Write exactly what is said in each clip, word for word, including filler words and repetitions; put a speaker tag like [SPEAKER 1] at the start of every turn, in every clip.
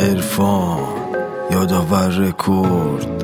[SPEAKER 1] عرفان یادآور رکورد.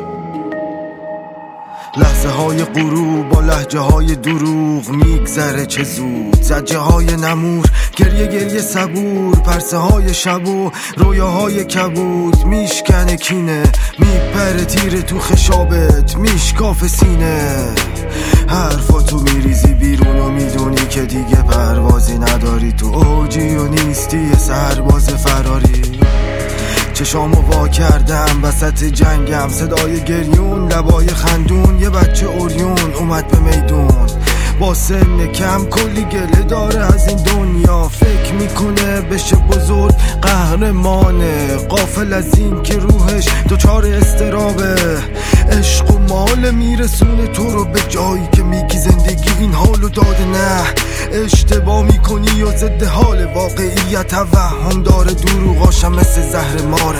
[SPEAKER 2] لحظه های غروب با لحجه های دروغ میگذره چه زود. زجه های نمور گریه گریه صبور، پرسه های شب و رویاهای کبود. میشکنه کینه میپره تیره تو خشابت، میشکاف سینه. حرفاتو میریزی بیرون و میدونی که دیگه پروازی نداری. تو اوجی و نیستی یه سرباز فراری. چشامو وا کردم وسط جنگم، صدای گریون لبای خندون. یه بچه اوریون اومد به میدون با سن کم، کلی گله داره از این دنیا. فکر میکنه بشه بزرگ قهرمانه، غافل از این که روحش دوچار استرابه. عشق و مال میرسونه تو رو به جایی که میگی زندگی این حالو داده. نه اشتباه میکنی و ضد حال واقعیت توهم داره. دروغاشم مثل زهر ماره.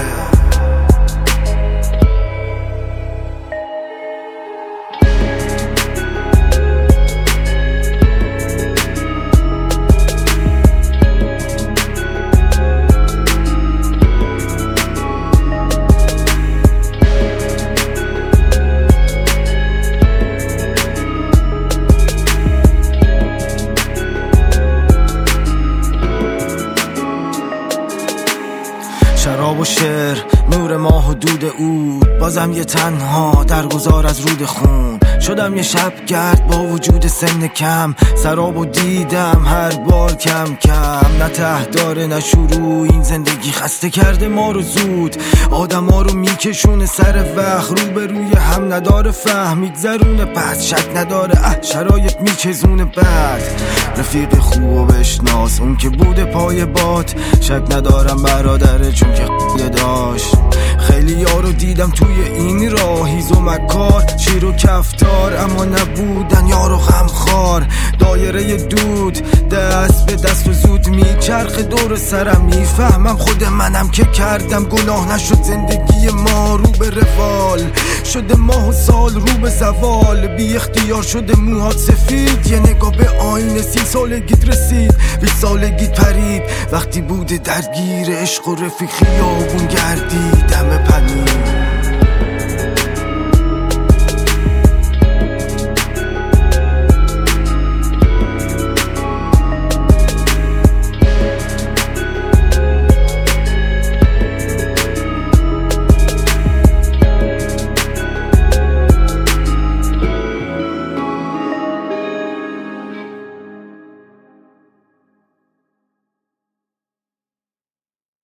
[SPEAKER 2] شراب و شعر نور ماه و دود عود، بازم یه تنها در گذار از رود خون. شدم یه شب گرد با وجود سن کم، سرابو دیدم هر بار کم کم. نه ته داره نه شروع، این زندگی خسته کرده ما رو زود. آدم ها رو میکشونه سر وقت، رو به روی هم نداره فهم. میگذرونه پس شک نداره اه شرایط میچزونه بعد. رفیق خوبو بشناس اون که بوده پای باد، شک ندارم برادره چون که یه داشت. خیلی یارو دیدم توی این راه، هیز و مکار شیر و کفتار، اما نبودن یارو غمخوار. دایره دود دست به دست و زود میچرخ دور سرم. میفهمم خود منم که کردم گناه، نشد زندگی ما رو به روال. شده ماه و سال رو به زوال، بی اختیار شده موهات سفید. یه نگاه به آینه سی سالگیت رسید، بیست سالگیت پرید. وقتی بوده درگیر عشق و رفیق خیابون گردی دم پنیر.